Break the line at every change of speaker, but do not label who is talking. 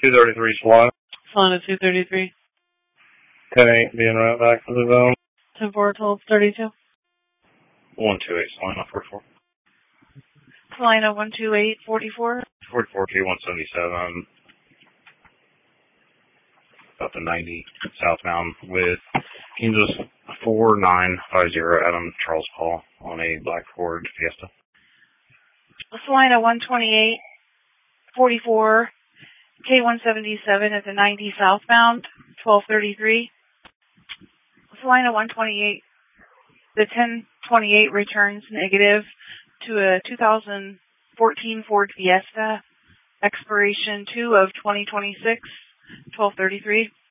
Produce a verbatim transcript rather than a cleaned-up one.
two thirty-three Salina.
Salina two thirty-three.
ten eight being right back for the zone.
ten four twelve thirty-two.
one two eight Salina forty-four.
Salina one two eight forty-four.
forty-four K one seventy-seven. Up to ninety southbound with Kansas four nine five zero Adam Charles Paul on a black Ford Fiesta.
Salina one twenty-eight forty-four K one seventy-seven at the ninety southbound, twelve thirty-three. Salina one twenty-eight, the ten twenty-eight returns negative to a two thousand fourteen Ford Fiesta, expiration two of twenty twenty-six, twelve thirty-three.